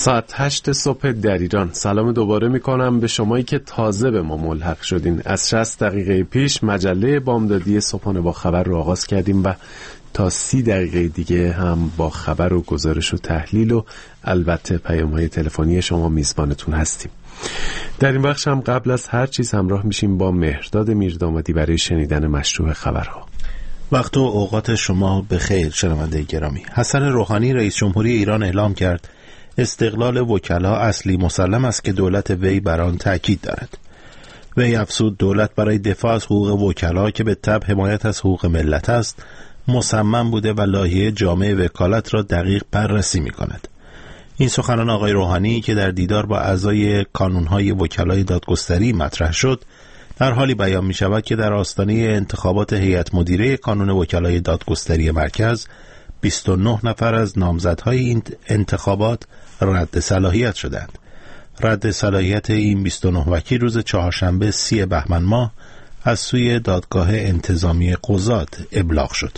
ساعت 8 صبح در ایران. سلام دوباره میکنم به شمایی که تازه به ما ملحق شدین. از 60 دقیقه پیش مجله بامدادی صبحانه با خبر رو آغاز کردیم و تا 30 دقیقه دیگه هم با خبر و گزارش و تحلیل و البته پیام‌های تلفنی شما میزبانتون هستیم. در این بخش هم قبل از هر چیز همراه میشیم با مهرداد میردامادی برای شنیدن مشروع خبرها. وقت و اوقات شما بخیر شنونده گرامی. حسن روحانی رئیس جمهوری ایران اعلام کرد استقلال وکلا اصلی مسلم است که دولت وی بر آن تاکید دارد. وی افزود دولت برای دفاع از حقوق وکلا که به تبع حمایت از حقوق ملت است مصمم بوده و لایحه جامع وکالت را دقیق بررسی می‌کند. این سخنان آقای روحانی که در دیدار با اعضای کانون‌های وکلای دادگستری مطرح شد در حالی بیان می‌شود که در آستانه انتخابات هیئت مدیره کانون وکلای دادگستری مرکز 29 نفر از نامزدهای این انتخابات رد صلاحیت شدند. رد صلاحیت این 29 وکیل روز چهارشنبه 30 بهمن ماه از سوی دادگاه انتظامی قضات ابلاغ شد.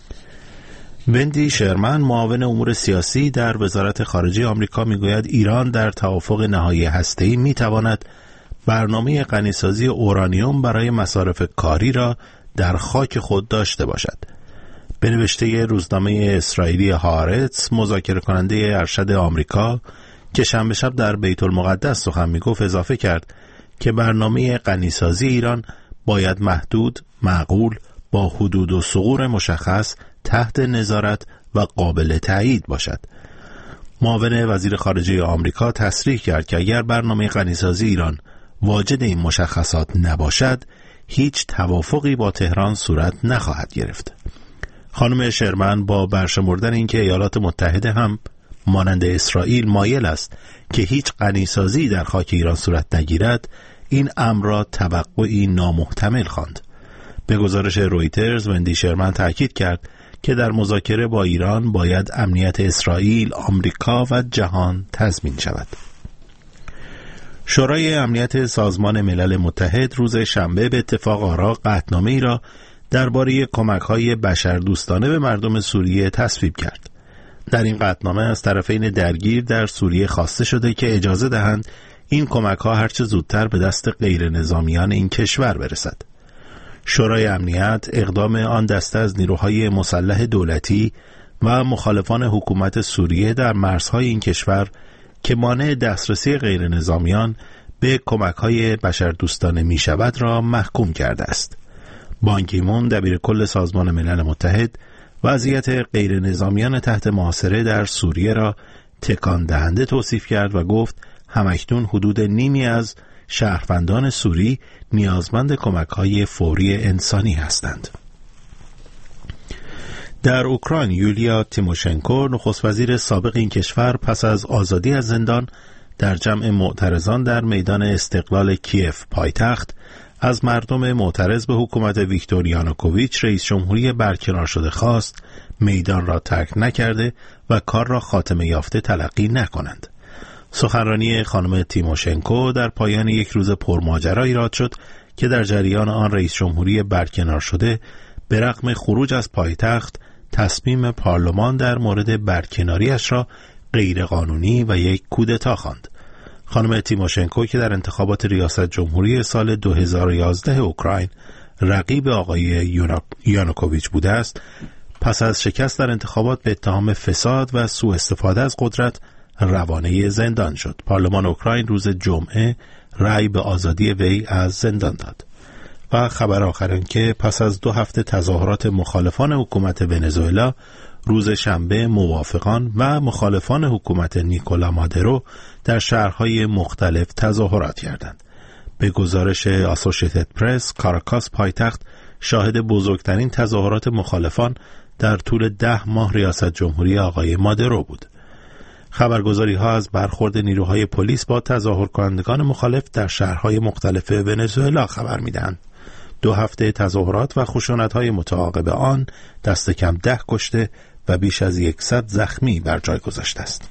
وندی شرمن معاون امور سیاسی در وزارت خارجه آمریکا میگوید ایران در توافق نهایی هسته‌ای میتواند برنامه غنیسازی اورانیوم برای مصارف کاری را در خاک خود داشته باشد. به نوشته روزنامه اسرائیلی هارتس، مذاکره کننده ارشد آمریکا که شنبه شب در بیت المقدس سخن میگفت اضافه کرد که برنامه غنیسازی ایران باید محدود، معقول، با حدود و ثغور مشخص، تحت نظارت و قابل تایید باشد. معاون وزیر خارجه آمریکا تصریح کرد که اگر برنامه غنیسازی ایران واجد این مشخصات نباشد، هیچ توافقی با تهران صورت نخواهد گرفت. خانم شرمن با برشمردن اینکه ایالات متحده هم مانند اسرائیل مایل است که هیچ غنیسازی در خاک ایران صورت نگیرد، این امر را توقعی نامحتمل خواند. به گزارش رویترز، وندی شرمن تاکید کرد که در مذاکره با ایران باید امنیت اسرائیل، آمریکا و جهان تضمین شود. شورای امنیت سازمان ملل متحد روز شنبه به اتفاق آرا قطعنامه‌ای را درباره کمک‌های بشردوستانه به مردم سوریه تصویب کرد. در این قطعنامه از طرفین درگیر در سوریه خواسته شده که اجازه دهند این کمک‌ها هرچه زودتر به دست غیر نظامیان این کشور برسد. شورای امنیت اقدام آن دسته از نیروهای مسلح دولتی و مخالفان حکومت سوریه در مرزهای این کشور که مانع دسترسی غیر نظامیان به کمک‌های بشردوستانه می‌شود را محکوم کرده است. بان کی مون دبیر کل سازمان ملل متحد وضعیت غیر نظامیان تحت محاصره در سوریه را تکان دهنده توصیف کرد و گفت همکنون حدود نیمی از شهروندان سوری نیازمند کمک‌های فوری انسانی هستند. در اوکراین یولیا تیموشنکو نخست وزیر سابق این کشور پس از آزادی از زندان در جمع معترضان در میدان استقلال کیف پایتخت از مردم معترض به حکومت ویکتور یانوکوویچ رئیس جمهوری برکنار شده خواست میدان را ترک نکرده و کار را خاتمه یافته تلقی نکنند. سخنرانی خانم تیموشنکو در پایان یک روز پرماجرا ایراد شد که در جریان آن رئیس جمهوری برکنار شده به رغم خروج از پایتخت تصمیم پارلمان در مورد برکناریش را غیرقانونی و یک کودتا خواند. خانم تیموشنکو که در انتخابات ریاست جمهوری سال 2011 اوکراین رقیب آقای یانوکوویچ بوده است، پس از شکست در انتخابات به اتهام فساد و سوء استفاده از قدرت روانه زندان شد. پارلمان اوکراین روز جمعه رأی به آزادی وی از زندان داد. و خبر آخر این که پس از 2 هفته تظاهرات مخالفان حکومت ونزوئلا، روز شنبه موافقان و مخالفان حکومت نیکولا مادورو در شهرهای مختلف تظاهرات کردند. به گزارش آسوشیتد پرس، کاراکاس پایتخت شاهد بزرگترین تظاهرات مخالفان در طول 10 ماه ریاست جمهوری آقای مادورو بود. خبرگزاری ها از برخورد نیروهای پلیس با تظاهر کنندگان مخالف در شهرهای مختلف ونزوئلا خبر می‌دهند. 2 هفته تظاهرات و خشونت‌های متعاقب آن دست کم 10 کشته و بیش از 100 زخمی بر جای گذاشته است.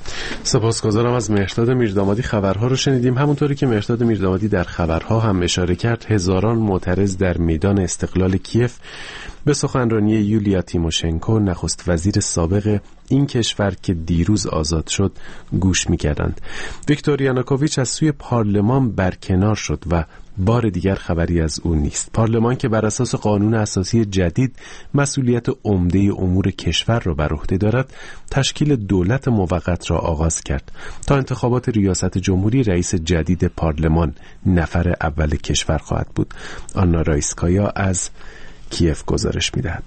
سپاسگزارم از مهرداد میردامادی. خبرها رو شنیدیم. همونطوری که مهرداد میردامادی در خبرها هم اشاره کرد، هزاران معترض در میدان استقلال کیف به سخنرانی یولیا تیموشنکو، نخست وزیر سابق این کشور که دیروز آزاد شد، گوش می‌کردند. ویکتور یانوکوویچ از سوی پارلمان برکنار شد و بار دیگر خبری از او نیست. پارلمان که بر اساس قانون اساسی جدید مسئولیت عمده امور کشور را بر عهده دارد، تشکیل دولت موقت را آغاز کرد. تا انتخابات ریاست جمهوری رئیس جدید پارلمان نفر اول کشور خواهد بود. آنا رایسکایا از کیف گزارش می‌دهد.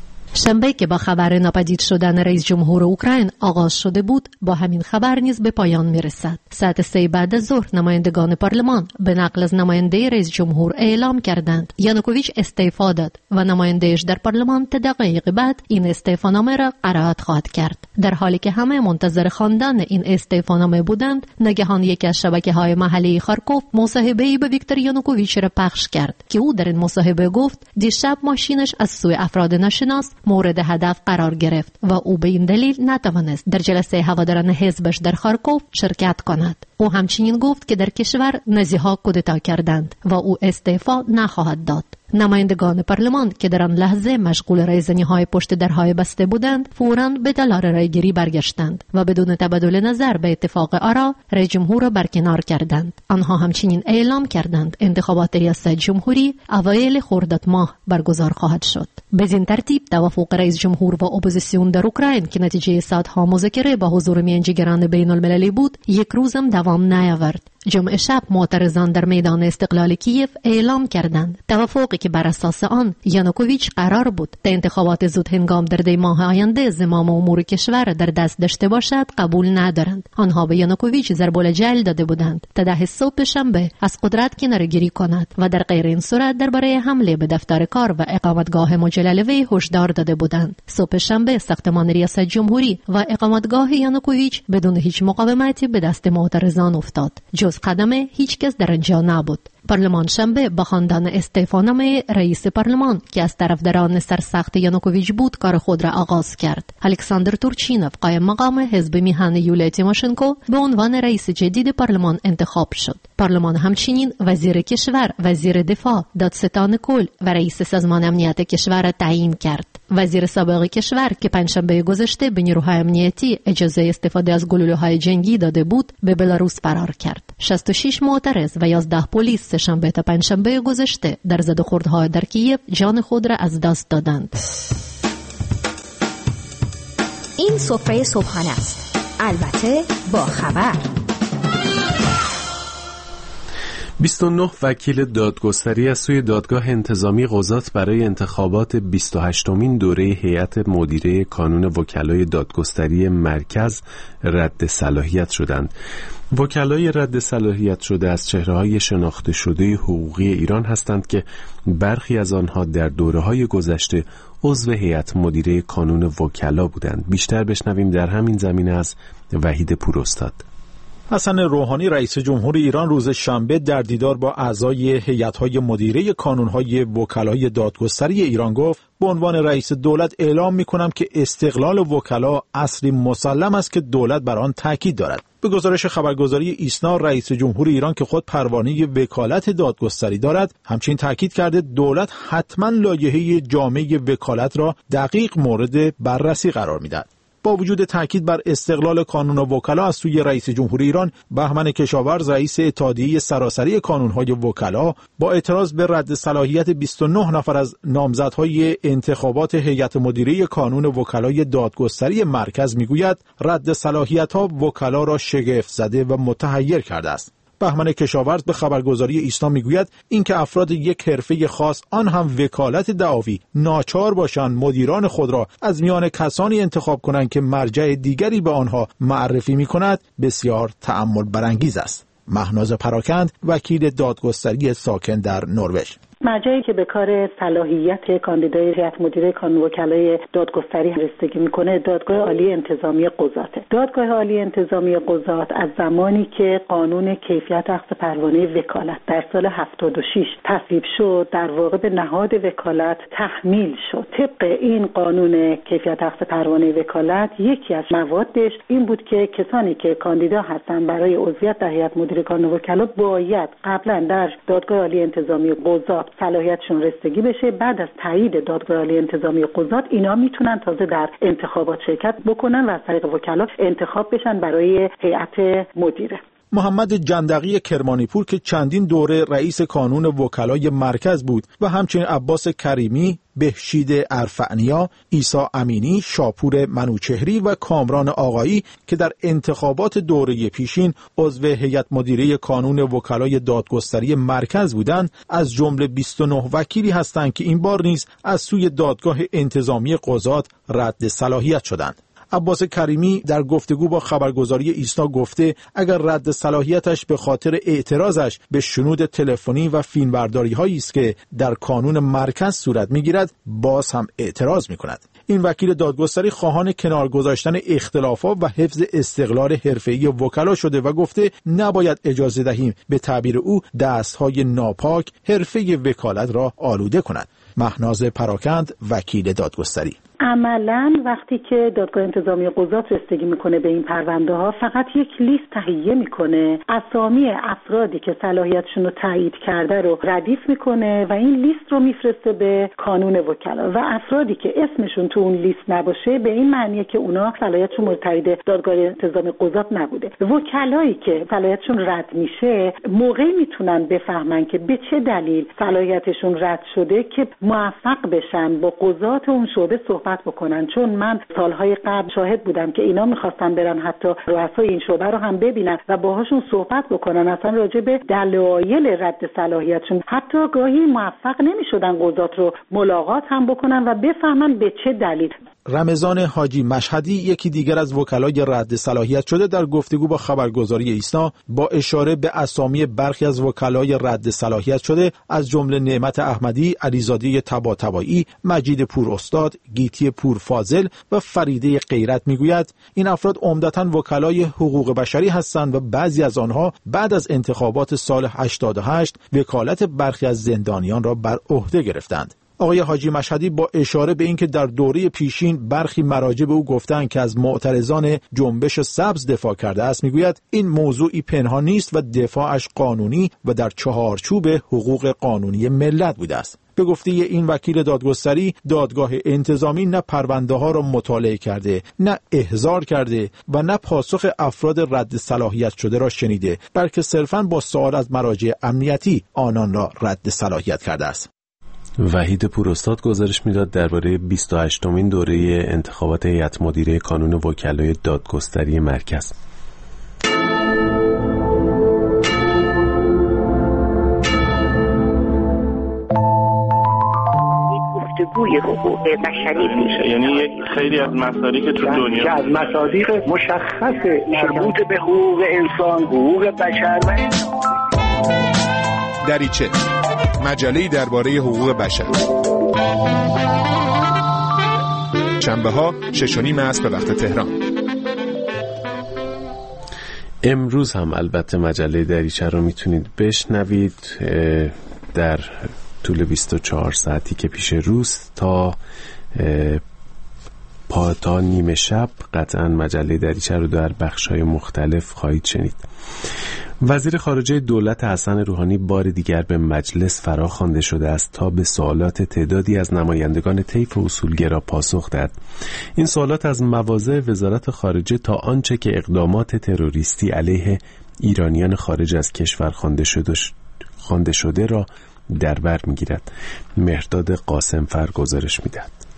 شنبه که با خبر ناپدید شدن رئیس جمهور اوکراین آغاز شده بود، با همین خبر نیز به پایان میرسد. ساعت 3 بعد از ظهر نمایندگان پارلمان به نقل از نماینده رئیس جمهور اعلام کردند یانوکوویچ استعفا داد و نمایندهش در پارلمان دقایق بعد این استعفانامه را قرائت خواهد کرد. در حالی که همه منتظر خواندن این استعفانامه بودند، ناگهان یکی از شبکه‌های محلی خارکوف مصاحبه‌ای به ویکتور یانوکوویچ را پخش کرد که او در این مصاحبه گفت دیشب ماشینش از سوی افراد ناشناس مورد هدف قرار گرفت و او به این دلیل نتوانست در جلسه هواداران حزبش در خارکوف شرکت کند. او همچنین گفت که در کشور نازی‌ها کودتا کردند و او استعفا نخواهد داد. نمایندگان پارلمان که در آن لحظه مشغول رایزنی‌های پشت درهای بسته بودند، فوراً به دلار رایگیری برگشتند و بدون تبادل نظر به اتفاق آرا رئیس جمهور را برکنار کردند. آنها همچنین اعلام کردند انتخابات ریاست جمهوری اوایل خرداد ماه برگزار خواهد شد. بدین ترتیب توافق رئیس جمهور و اپوزیسیون در اوکراین که نتیجه ساعت‌ها مذاکره با حضور میانجیگران بین‌المللی بود، یک روزم دوام نیاورد. جمعه شب معترضان در میدان استقلال کیف اعلام کردند توافقی که بر اساس آن یانوکوویچ قرار بود تا انتخابات زود هنگام در دی ماه آینده زمام امور کشور در دست داشته باشد قبول ندارند. آنها به یانوکوویچ ضرب الجل داده بودند تا 10 صبح شنبه از قدرت کناره‌گیری کند و در غیر این صورت درباره حمله به دفتر کار و اقامتگاه مجلل وی هشدار داده بودند. صبح شنبه ساختمان ریاست جمهوری و اقامتگاه یانوکوویچ بدون هیچ مقاومتی به دست معترضان افتاد. جز قدم هیچ کس در آنجا نبود. پارلمان شنبه با خواندن استعفانامه رئیس پارلمان که از طرفداران سرسخت یانوکوویچ بود کار خود را آغاز کرد. الکساندر تورچینوف قایم مقام حزب میهن یولیا تیموشنکو به عنوان رئیس جدید پارلمان انتخاب شد. پارلمان همچنین وزیر کشور، وزیر دفاع، دادستان کل و رئیس سازمان امنیت کشور را تعیین کرد. وزیر سابق کشور که پنجشنبه گذشته به نیروهای امنیتی اجازه استفاده از گلوله‌های جنگی داده بود، به بلاروس فرار کرد. 66 معترض و 11 پلیس سه‌شنبه تا پنجشنبه گذشته در زد و خوردهای در کیف جان خود را از دست دادند. این سفره صبحانه است، البته با خبر. 29 وکیل دادگستری از سوی دادگاه انتظامی قضات برای انتخابات 28مین دوره هیئت مدیره کانون وکلای دادگستری مرکز رد صلاحیت شدند. وکلای رد صلاحیت شده از چهره‌های شناخته شده حقوقی ایران هستند که برخی از آنها در دوره‌های گذشته عضو هیئت مدیره کانون وکلا بودند. بیشتر بشنویم در همین زمینه از وحید پوراستاد. حسن روحانی رئیس جمهور ایران روز شنبه در دیدار با اعضای هیئت‌های مدیره کانون‌های وکلای دادگستری ایران گفت: به عنوان رئیس دولت اعلام می‌کنم که استقلال وکلا اصلی مسلم است که دولت بر آن تاکید دارد. به گزارش خبرگزاری ایسنا، رئیس جمهور ایران که خود پروانه وکالت دادگستری دارد، همچنین تاکید کرده دولت حتما لایحه جامع وکالت را دقیق مورد بررسی قرار می‌دهد. با وجود تاکید بر استقلال کانون وکلا از سوی رئیس جمهور ایران، بهمن کشاورز رئیس اتحادیه سراسری کانون‌های وکلا با اعتراض به رد صلاحیت 29 نفر از نامزدهای انتخابات هیئت مدیره کانون وکلای دادگستری مرکز میگوید رد صلاحیت‌ها وکلا را شگفت زده و متحیر کرده است. بهمن کشاورز به خبرگزاری ایسنا میگوید اینکه افراد یک حرفه خاص، آن هم وکالت دعاوی، ناچار باشند مدیران خود را از میان کسانی انتخاب کنند که مرجع دیگری به آنها معرفی میکند، بسیار تأمل برانگیز است. مهناز پراکند، وکیل دادگستری ساکن در نروژ: مرجعی که به کار صلاحیت کاندیدای هیئت مدیره کانون وکلای دادگستری رسیدگی میکنه دادگاه عالی انتظامی قضاته. دادگاه عالی انتظامی قضات از زمانی که قانون کیفیت اخذ پروانه وکالت در سال 76 تصویب شد در واقع به نهاد وکالت تحمیل شد. طبق این قانون کیفیت اخذ پروانه وکالت یکی از موادش این بود که کسانی که کاندیدا هستن برای عضویت در هیئت مدیره کانون وکلا باید قبلا در دادگاه عالی انتظامی قضات صلاحیتشون رسیدگی بشه. بعد از تایید دادگاه عالی انتظامی قضات اینا میتونن تازه در انتخابات شرکت بکنن و از طریق وکلا انتخاب بشن برای هیئت مدیره. محمد جندقی کرمانیپور که چندین دوره رئیس کانون وکلای مرکز بود و همچنین عباس کریمی، بهشید ارفعنیا، عیسی امینی، شاپور منوچهری و کامران آقایی که در انتخابات دوره پیشین عضو هیئت مدیره کانون وکلای دادگستری مرکز بودند، از جمله 29 وکیلی هستند که این بار نیز از سوی دادگاه انتظامی قضات رد صلاحیت شدند. عباس کریمی در گفتگو با خبرگزاری ایسنا گفته اگر رد صلاحیتش به خاطر اعتراضش به شنود تلفنی و فیلمبرداری هایی است که در کانون مرکز صورت میگیرد باز هم اعتراض میکند. این وکیل دادگستری خواهان کنار گذاشتن اختلافات و حفظ استقلال حرفه‌ای وکلا شده و گفته نباید اجازه دهیم به تعبیر او دستهای ناپاک حرفه وکالت را آلوده کند. مهناز پراکند، وکیل دادگستری: عملاً وقتی که دادگاه انتظامی قضات رسیدگی میکنه به این پرونده ها فقط یک لیست تهیه میکنه، اسامی افرادی که صلاحیتشون رو تایید کرده رو ردیف میکنه و این لیست رو میفرسته به کانون وکلا و افرادی که اسمشون تو اون لیست نباشه به این معنیه که اونا صلاحیتشون مورد تایید دادگاه انتظامی قضات نبوده. وکلایی که صلاحیتشون رد میشه موقعی میتونن بفهمن که به چه دلیل صلاحیتشون رد شده که موفق بشن با قضات اون شعبه صحبت بکنن. چون من سالهای قبل شاهد بودم که اینا میخواستن برن حتی رؤسای این شعبه رو هم ببینن و باهاشون صحبت بکنن اصلا راجع به دلایل رد صلاحیتشون، حتی گاهی موفق نمیشدن قضات رو ملاقات هم بکنن و بفهمن به چه دلیل. رمضان حاجی مشهدی، یکی دیگر از وکلای رد صلاحیت شده، در گفتگو با خبرگزاری ایسنا با اشاره به اسامی برخی از وکلای رد صلاحیت شده از جمله نعمت احمدی، علیزاده طباطبایی، مجید پور استاد، گیتی پور فاضل و فریده غیرت میگوید این افراد عمدتاً وکلای حقوق بشری هستند و بعضی از آنها بعد از انتخابات سال 88 وکالت برخی از زندانیان را بر عهده گرفتند. آقای حاجی مشهدی با اشاره به اینکه در دوره پیشین برخی مراجع به او گفتند که از معترضان جنبش سبز دفاع کرده است میگوید این موضوعی پنهان نیست و دفاعش قانونی و در چهارچوب حقوق قانونی ملت بوده است. به گفته این وکیل دادگستری دادگاه انتظامی نه پرونده ها را مطالعه کرده، نه احضار کرده و نه پاسخ افراد رد صلاحیت شده را شنیده، بلکه صرفاً با سوال از مراجع امنیتی آنان را رد صلاحیت کرده است. وحید پوراستاد گزارش میداد درباره 28مین دوره انتخابات هیئت مدیره کانون وکلای دادگستری مرکز. گفتگوی حقوق بشری میشه، یعنی یک خیلی از مصادیق تو دنیا از مصادیق مشخص مربوط به حقوق انسان، حقوق بشر و دریچه، مجله‌ای درباره حقوق بشر. شنبه‌ها 6:30 عصر به وقت تهران. امروز هم البته مجله دریچه رو میتونید بشنوید در طول 24 ساعتی که پیش روز تا نیمه شب قطعا مجله دریچه رو در بخش‌های مختلف خواهید شنید. وزیر خارجه دولت حسن روحانی بار دیگر به مجلس فراخوانده شده است تا به سوالات تعدادی از نمایندگان طیف اصولگرا پاسخ دهد. این سوالات از مواضع وزارت خارجه تا آنچه که اقدامات تروریستی علیه ایرانیان خارج از کشور خوانده شده را در بر می‌گیرد. مهرداد قاسمفر گزارش می‌دهد.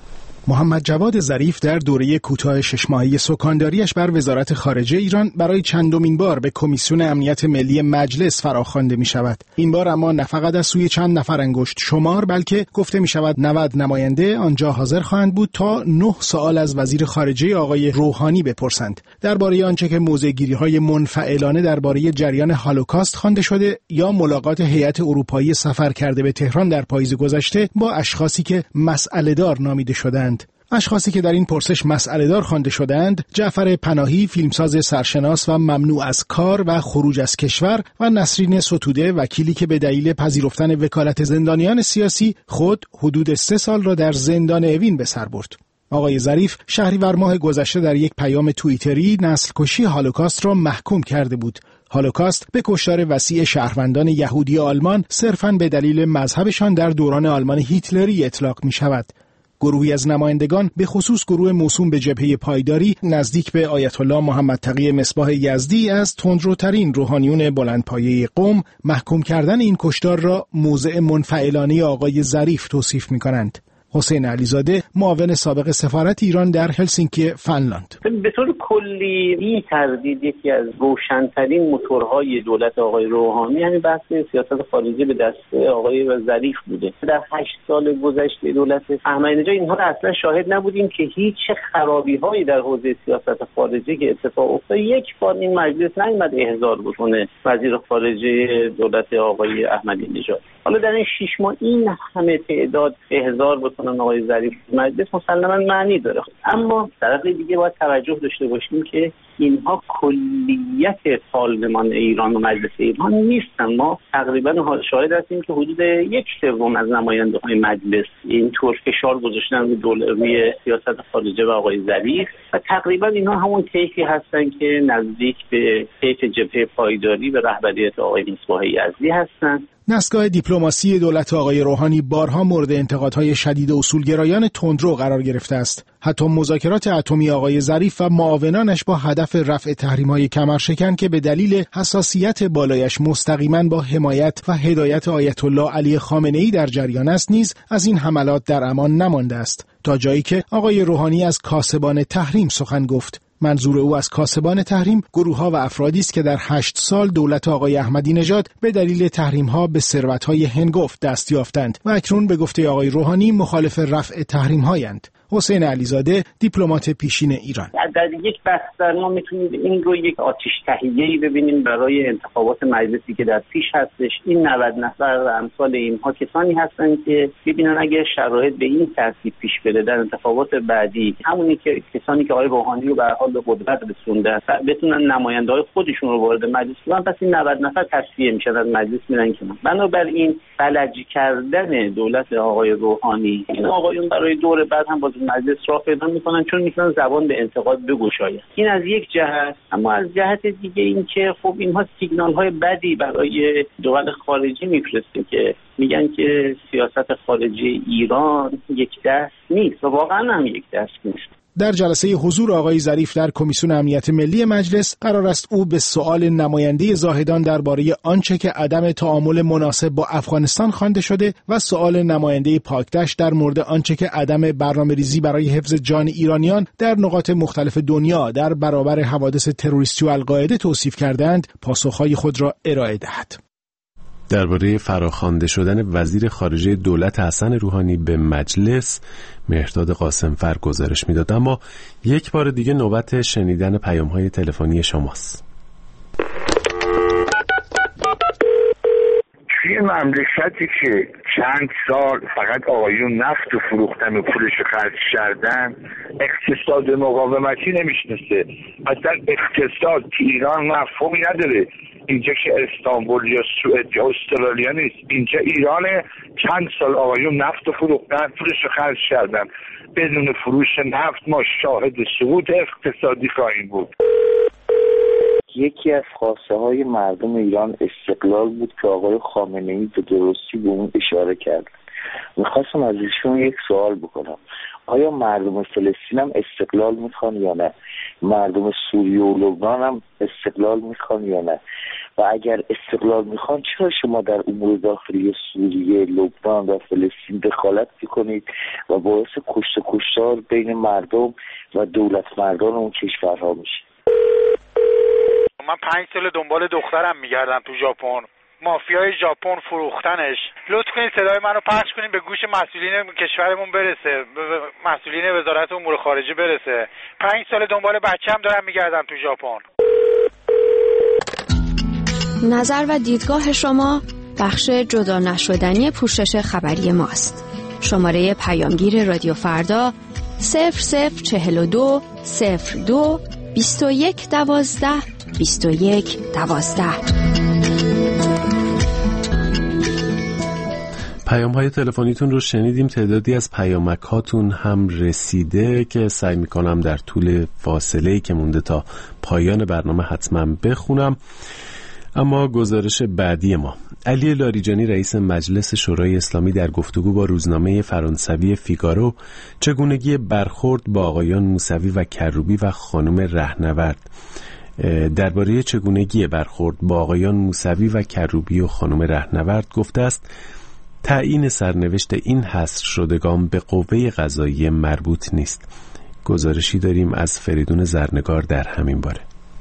محمد جواد ظریف در دوره کوتاه 6 ماهه سکانداریش بر وزارت خارجه ایران برای چندمین بار به کمیسیون امنیت ملی مجلس فراخوانده می شود. این بار اما نه فقط از سوی چند نفر انگشت شمار، بلکه گفته می شود 90 نماینده آنجا حاضر خواهند بود تا 9 سوال از وزیر خارجه آقای روحانی بپرسند درباره آنچه که موضع‌گیری‌های منفعلانه درباره جریان هولوکاست خوانده شده یا ملاقات هیئت اروپایی سفر کرده به تهران در پاییز گذشته با اشخاصی که مسئله‌دار نامیده شدند. اشخاصی که در این پرسش مسئله‌دار خوانده شدند: جعفر پناهی، فیلمساز سرشناس و ممنوع از کار و خروج از کشور، و نسرین ستوده، وکیلی که به دلیل پذیرفتن وکالت زندانیان سیاسی خود حدود 3 سال را در زندان اوین به سر برد. آقای ظریف شهریور ماه گذشته در یک پیام توییتری نسل‌کشی هولوکاست را محکوم کرده بود. هولوکاست به کشتار وسیع شهروندان یهودی آلمان صرفاً به دلیل مذهبشان در دوران آلمان هیتلری اطلاق می شود. گروهی از نمایندگان به خصوص گروه موسوم به جبهه پایداری نزدیک به آیت الله محمد تقی مصباح یزدی از تندروترین روحانیون بلندپایه قم محکوم کردن این کشتار را موضع منفعلانه آقای ظریف توصیف می کنند. حسین علیزاده، معاون سابق سفارت ایران در هلسینکی فنلاند: به طور کلی بی تردید یکی از روشن‌ترین موتورهای دولت آقای روحانی یعنی بحث سیاست خارجی به دست آقای ظریف بوده. در 8 سال گذشته دولت احمدی نژاد اینها را اصلا شاهد نبودیم که هیچ خرابی‌هایی در حوزه سیاست خارجی که اتفاق افتاد یک بار این مجلس نیامد احضار بکنه وزیر خارجه دولت آقای احمدی نژاد. حالا در این 6 ماه این همه تعداد احضار بکنن آقای ظریف مجلس مسلماً معنی داره، اما طرف دیگه باید توجه داشته باشیم که اینها کلیت پارلمان ایران و مجلس ایران نیستن. ما تقریبا شاهد هستیم که حدود 1/3 از نماینده‌های مجلس اینطور فشار گذاشتن روی سیاست خارجه و آقای ظریف و تقریبا اینها همون طیفی هستن که نزدیک به طیف جبهه پایداری و رهبریت آقای مصباح یزدی هستن. دستگاه دیپلماسی دولت آقای روحانی بارها مورد انتقادهای شدید اصولگرایان تندرو قرار گرفته است. حتی مذاکرات اتمی آقای ظریف و معاونانش با هدف رفع تحریم‌های کمرشکن که به دلیل حساسیت بالایش مستقیما با حمایت و هدایت آیت الله علی خامنه‌ای در جریان است نیز از این حملات در امان نمانده است، تا جایی که آقای روحانی از کاسبان تحریم سخن گفت. منظور او از کاسبان تحریم گروه‌ها و افرادی است که در 8 سال دولت آقای احمدی نژاد به دلیل تحریم‌ها به ثروت‌های هنگفت دست یافتند و اکنون به گفته آقای روحانی مخالف رفع تحریم‌هایند. حسین علیزاده، دیپلمات پیشین ایران: در یک بستر ما میتونیم این رو یک آتش تهیه‌ای ببینیم برای انتخابات مجلسی که در پیش هستش. این 90 نفر و امثال اینها کسانی هستند که ببینن اگر شرایط به این ترتیب پیش بره در انتخابات بعدی، همونی که کسانی که آقای روحانی رو به حال به قدرت رسونده بتونن نماینده‌های خودشون رو وارد مجلس کنن، پس این 90 نفر تصفیه میشن از مجلس میرن کنار. بنابراین فلج کردن دولت آقای روحانی، این آقایون برای دور بعد هم باز مجلس راه پیدا میکنن چون میتونن زبان به انتقاد بگشاین. این از یک جهت، اما از جهت دیگه این که خب اینها سیگنال های بدی برای دول خارجی میفرسته که میگن که سیاست خارجی ایران یک دست نیست و واقعا هم یک دست نیست. در جلسه حضور آقای ظریف در کمیسیون امنیت ملی مجلس قرار است او به سؤال نماینده زاهدان درباره آنچه که عدم تعامل مناسب با افغانستان خوانده شده و سؤال نماینده پاکدشت در مورد آنچه که عدم برنامه‌ریزی برای حفظ جان ایرانیان در نقاط مختلف دنیا در برابر حوادث تروریستی و القاعده توصیف کردند پاسخهای خود را ارائه دهد. درباره فراخوانده شدن وزیر خارجه دولت حسن روحانی به مجلس مهرداد قاسمفر گزارش میداد، اما یک بار دیگه نوبت شنیدن پیام‌های تلفنی شماست. توی مملکتی که چند سال فقط آقایون نفت و فروختن و پولش خرج کردن، اقتصاد مقاومتی نمیشناسه. اصلا اقتصاد که ایران مفهومی نداره. اینجا که استانبول یا سوئد یا استرالیا نیست، اینجا ایرانه. چند سال آقایون نفت و فروختن، پولش خرج کردن. بدون فروش نفت ما شاهد سقوط اقتصادی خواهیم بود. یکی از خواسته های مردم ایران استقلال بود که آقای خامنه‌ای به درستی به اون اشاره کرد. میخواستم از ایشون یک سوال بکنم: آیا مردم فلسطین هم استقلال میخوان یا نه؟ مردم سوریه و لبنان هم استقلال میخوان یا نه؟ و اگر استقلال میخوان چرا شما در امور داخلی سوریه، لبنان و فلسطین دخالت میکنید و باعث کشت و کشتار بین مردم و دولت مردان اون کشورها میشه؟ من 5 سال دنبال دخترم میگردم تو ژاپن. مافیای ژاپن فروختنش. لطف کنید صدای منو پخش کنید به گوش مسئولین کشورمون برسه، به مسئولین وزارت امور خارجه برسه. 5 سال دنبال بچه‌م دارم میگردم تو ژاپن. نظر و دیدگاه شما بخش جدا نشدنی پوشش خبری ماست. شماره پیامگیر رادیو فردا 0042 02 21 12 21 12. پیام‌های تلفنیتون رو شنیدیم. تعدادی از پیامک هاتون هم رسیده که سعی می‌کنم در طول فاصله‌ای که مونده تا پایان برنامه حتما بخونم. اما گزارش بعدی ما: علی لاریجانی رئیس مجلس شورای اسلامی در گفتگو با روزنامه فرانسوی فیگارو چگونگی برخورد با آقایان موسوی و کروبی و خانم رهنورد درباره چگونگی برخورد با آقایان موسوی و کروبی و خانم رهنورد گفته است تعیین سرنوشت این حصر شدگان به قوه قضاییه مربوط نیست. گزارشی داریم از فریدون زرنگار در همین باره.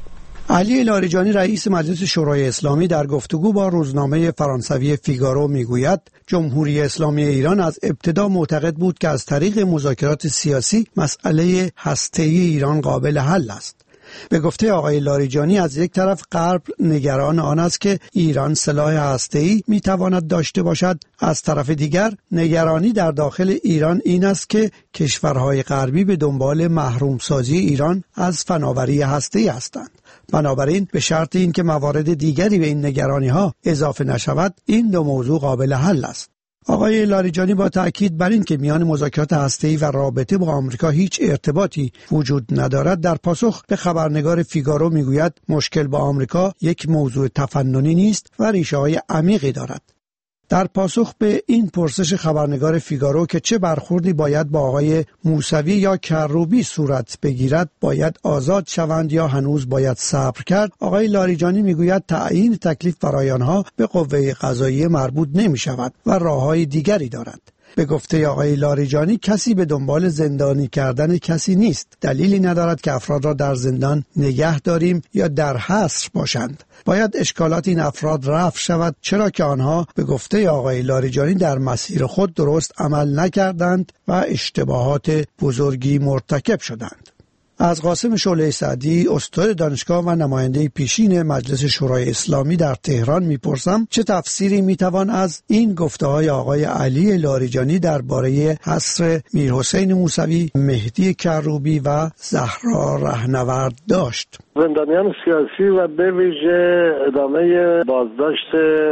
علی لاریجانی رئیس مجلس شورای اسلامی در گفتگو با روزنامه فرانسوی فیگارو میگوید جمهوری اسلامی ایران از ابتدا معتقد بود که از طریق مذاکرات سیاسی مسئله هسته‌ای ایران قابل حل است. به گفته آقای لاریجانی از یک طرف غرب نگران آن است که ایران سلاح هسته‌ای میتواند داشته باشد، از طرف دیگر نگرانی در داخل ایران این است که کشورهای غربی به دنبال محرومسازی ایران از فناوری هسته‌ای هستند. بنابراین به شرط اینکه موارد دیگری به این نگرانی‌ها اضافه نشود این دو موضوع قابل حل است. آقای لاریجانی با تأکید بر این که میان مذاکرات هسته‌ای و رابطه با آمریکا هیچ ارتباطی وجود ندارد در پاسخ به خبرنگار فیگارو میگوید مشکل با آمریکا یک موضوع تفننی نیست و ریشه‌های عمیقی دارد. در پاسخ به این پرسش خبرنگار فیگارو که چه برخوردی باید با آقای موسوی یا کروبی صورت بگیرد، باید آزاد شوند یا هنوز باید صبر کرد، آقای لاریجانی میگوید تعیین تکلیف برای آنها به قوه قضاییه مربوط نمی شود و راههای دیگری دارد. به گفته آقای لاریجانی کسی به دنبال زندانی کردن کسی نیست. دلیلی ندارد که افراد را در زندان نگه داریم یا در حصر باشند. باید اشکالات این افراد رفع شود، چرا که آنها به گفته آقای لاریجانی در مسیر خود درست عمل نکردند و اشتباهات بزرگی مرتکب شدند. از قاسم شعله سعدی استاد دانشگاه و نماینده پیشین مجلس شورای اسلامی در تهران میپرسم چه تفسیری میتوان از این گفته‌های آقای علی لاریجانی درباره حصر میرحسین موسوی، مهدی کروبی و زهرا رهنورد داشت؟ زندانیان سیاسی و به ویژه ادامه بازداشت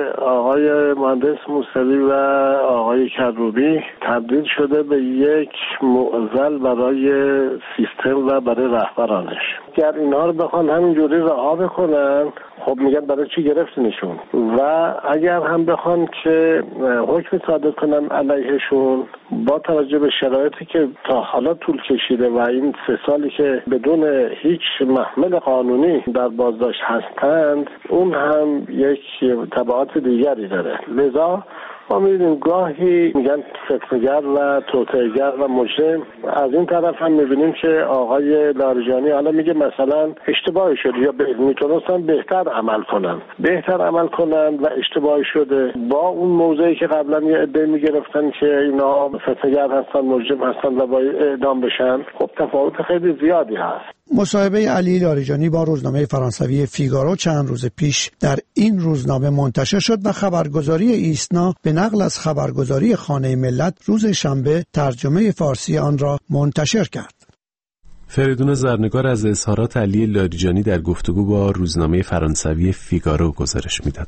آقای مهندس موسوی و آقای کروبی تبدیل شده به یک معضل برای سیستم و برای رهبرانش. اگر اینها رو بخوان همینجوری رها بکنن، خب میگن برای چی گرفتنشون، و اگر هم بخوان که حکم صادر کنن علیهشون با توجه به شرایطی که تا حالا طول کشیده و این 3 سالی که بدون هیچ محمل قانونی در بازداشت هستند، اون هم یک تبعات دیگری داره. لذا ما می‌بینیم گاهی میگن فتنه‌گر و توطئه‌گر و مجرم، از این طرف هم می‌بینیم که آقای لاریجانی حالا میگه مثلا اشتباهی شده یا میتونستن بهتر عمل کنن و اشتباهی شده، با اون موضعی که قبلا یه عده میگرفتن که اینا فتنه‌گر هستن، مجرم هستن و باید اعدام بشن. خب تفاوت خیلی زیادی هست. مصاحبه علی لاریجانی با روزنامه فرانسوی فیگارو چند روز پیش در این روزنامه منتشر شد و خبرگزاری ایسنا به نقل از خبرگزاری خانه ملت روز شنبه ترجمه فارسی آن را منتشر کرد. فریدون زرنگار از اظهارات علی لاریجانی در گفتگو با روزنامه فرانسوی فیگارو گزارش میداد.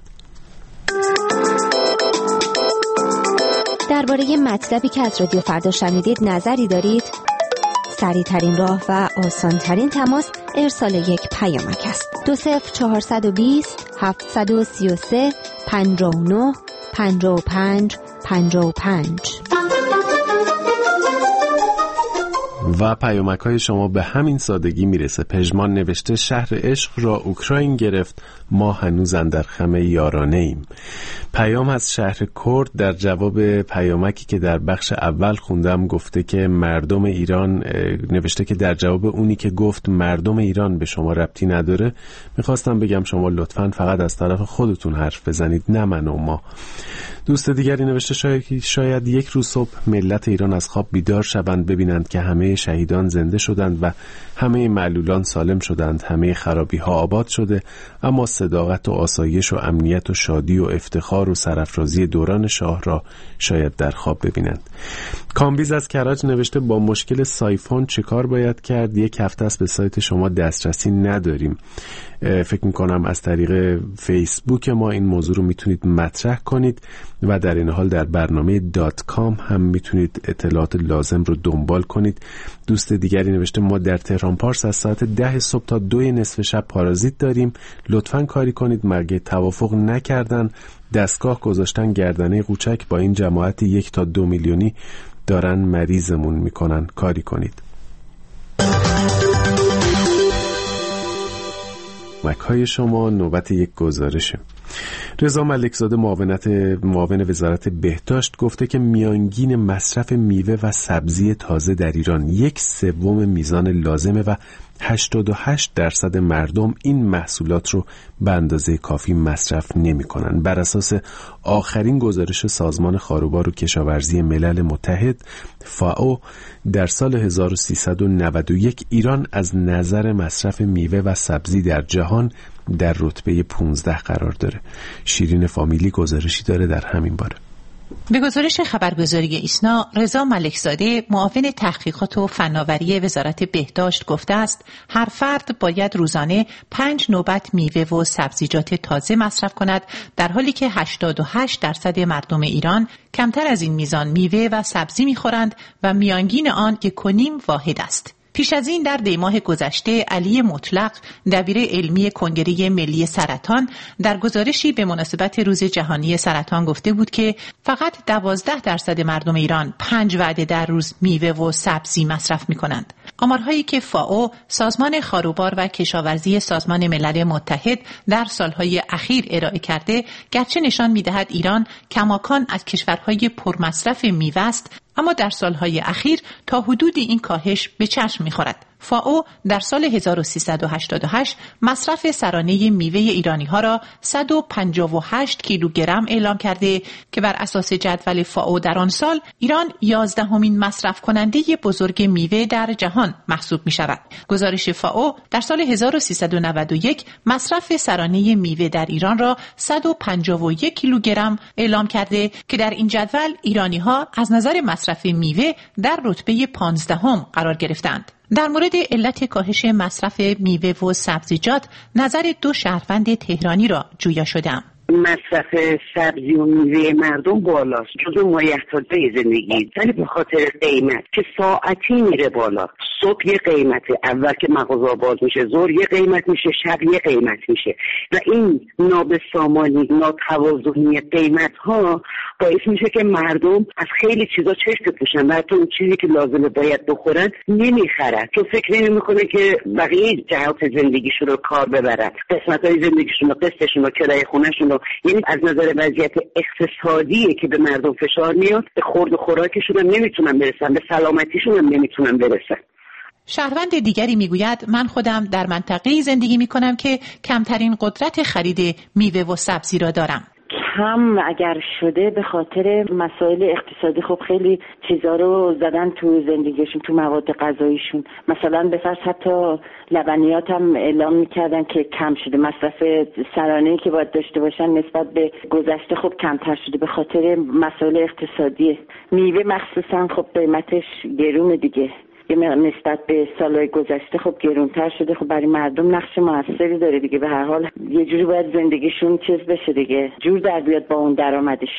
درباره مطلبی که از رادیو فردا شنیدید نظری دارید؟ سریع‌ترین راه و آسان‌ترین تماس ارسال یک پیامک است. 20420 733 59 55 55. و پیامک‌های شما به همین سادگی میرسه. پژمان نوشته شهر عشق را اوکراین گرفت، ما هنوز اندر خم یارانه ایم. پیام از شهر کرد در جواب پیامکی که در بخش اول خوندم گفته که مردم ایران، نوشته که در جواب اونی که گفت مردم ایران به شما ربطی نداره، میخواستم بگم شما لطفاً فقط از طرف خودتون حرف بزنید، نه من و ما. دوست دیگری نوشته شاید یک روز صبح ملت ایران از خواب بیدار شوند، ببینند که همه شهیدان زنده شدند و همه معلولان سالم شدند، همه خرابی ها آباد شده، اما صداقت و آسایش و امنیت و شادی و افتخار و سرافرازی دوران شاه را شاید در خواب ببینند. کامبیز از کرج نوشته با مشکل سایفون چه کار باید کرد؟ یک هفته است به سایت شما دسترسی نداریم. فکر میکنم از طریق فیسبوک ما این موضوع رو میتونید مطرح کنید و در این حال در برنامه .com هم میتونید اطلاعات لازم رو دنبال کنید. دوست دیگری نوشته ما در تهران پارس از ساعت 10 صبح تا 2 نصف شب پارازیت داریم، لطفاً کاری کنید. مگه توافق نکردن دستگاه گذاشتن گردنه قوچک، با این جماعت 1 تا 2 میلیونی دارن مریضمون میکنن، کاری کنید. مکهای شما. نوبت یک گزارشه. رضا ملکزاده معاون وزارت بهداشت گفته که میانگین مصرف میوه و سبزی تازه در ایران 1/3 میزان لازمه و 88% مردم این محصولات رو به اندازه کافی مصرف نمی کنن. بر اساس آخرین گزارش سازمان خاروبار و کشاورزی ملل متحد فائو در سال 1391 ایران از نظر مصرف میوه و سبزی در جهان در رتبه 15 قرار داره. شیرین فامیلی گزارشی داره در همین باره. به گزارش خبرگزاری ایسنا، رضا ملکزاده معاون تحقیقات و فناوری وزارت بهداشت گفته است هر فرد باید روزانه 5 نوبت میوه و سبزیجات تازه مصرف کند، در حالی که 88% مردم ایران کمتر از این میزان میوه و سبزی میخورند و میانگین آن 1.5 واحد است. پیش از این در دیماه گذشته علی مطلق دبیر علمی کنگره ملی سرطان در گزارشی به مناسبت روز جهانی سرطان گفته بود که فقط 12% مردم ایران 5 وعده در روز میوه و سبزی مصرف می کنند. آمارهایی که فائو سازمان خاروبار و کشاورزی سازمان ملل متحد در سالهای اخیر ارائه کرده گرچه نشان می دهد ایران کماکان از کشورهای پرمصرف میوه است، اما در سالهای اخیر تا حدودی این کاهش به چشم می‌خورد. فائو در سال 1388 مصرف سرانه میوه ایرانی‌ها را 158 کیلوگرم اعلام کرده که بر اساس جدول فائو در آن سال ایران 11مین مصرف کننده بزرگ میوه در جهان محسوب می‌شود. گزارش فائو در سال 1391 مصرف سرانه میوه در ایران را 151 کیلوگرم اعلام کرده که در این جدول ایرانی‌ها از نظر مصرف میوه در رتبه 15 قرار گرفتند. در مورد علت کاهش مصرف میوه و سبزیجات نظر 2 شهروند تهرانی را جویا شدم. مصرف سبزی و میوه مردم بالاست، جزو مایحتاجه زندگی، ولی به خاطر قیمت که ساعتی میره بالا. صبح یه قیمته، اول که مغازه باز میشه ظهر یه قیمت میشه، شب یه قیمت میشه و این نابسامانی، ناتوازنی قیمت ها باعث میشه که مردم از خیلی چیزا چشم بپوشن و حتی اون چیزی که لازمه باید بخورن نمیخرن، چون فکر نمیکنه که بقیه جهات زندگیشون رو کار ببرن، قسمت‌های زندگیشون رو، قسطشون رو، کرایه خونه‌شون رو. یعنی از نظر وضعیت اقتصادی که به مردم فشار میاد، به خورد و خوراکشون هم نمیتونن برسن، به سلامتیشون هم نمیتونن برسن. شهروند دیگری میگوید من خودم در منطقه‌ای زندگی میکنم که کمترین قدرت خرید میوه و سبزی را دارم. هم اگر شده به خاطر مسائل اقتصادی، خب خیلی چیزا رو زدن تو زندگیشون، تو مواد غذاییشون. مثلا به فرض حتی لبنیات هم اعلام میکردن که کم شده، مصرف سرانه‌ای که باید داشته باشن نسبت به گذشته خب کمتر شده به خاطر مسائل اقتصادی. میوه مخصوصا خب قیمتش گرونه دیگه، نسبت به سالهای گذشته خب گرونتر شده. خب برای مردم نقش موثری داره دیگه، به هر حال یه جوری باید زندگیشون چیز بشه دیگه، جور در بیاد با اون درآمدشون.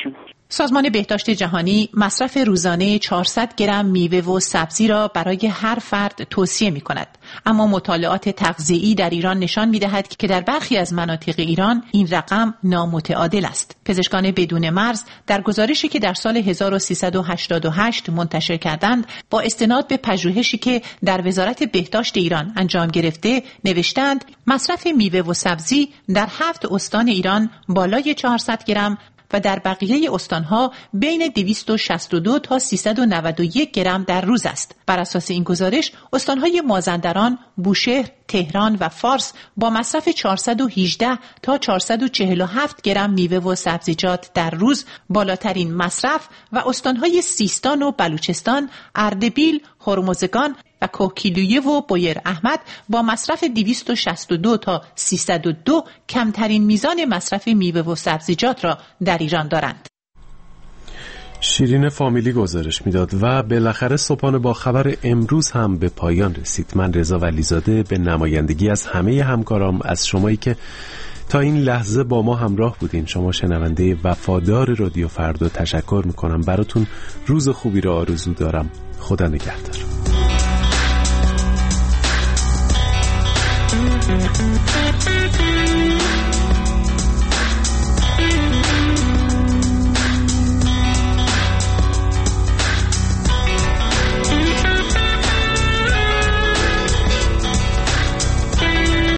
سازمان بهداشت جهانی مصرف روزانه 400 گرم میوه و سبزی را برای هر فرد توصیه می کند. اما مطالعات تغذیه‌ای در ایران نشان می دهد که در برخی از مناطق ایران این رقم نامتعادل است. پزشکان بدون مرز در گزارشی که در سال 1388 منتشر کردند با استناد به پژوهشی که در وزارت بهداشت ایران انجام گرفته نوشتند مصرف میوه و سبزی در 7 استان ایران بالای 400 گرم و در بقیه استانها بین 262 تا 391 گرم در روز است. بر اساس این گزارش استانهای مازندران، بوشهر، تهران و فارس با مصرف 418 تا 447 گرم میوه و سبزیجات در روز بالاترین مصرف و استانهای سیستان و بلوچستان، اردبیل، هرمزگان و کوکیلویه و بویر احمد با مصرف 262 تا 302 کمترین میزان مصرف میوه و سبزیجات را در ایران دارند. شیرین فامیلی گزارش میداد و بالاخره صبحانه با خبر امروز هم به پایان رسید. من رضا ولیزاده به نمایندگی از همه همکارام، از شمایی که تا این لحظه با ما همراه بودین، شما شنونده وفادار رادیو فردا، تشکر میکنم. براتون روز خوبی را آرزو دارم. خدا نگهدار. Thank you.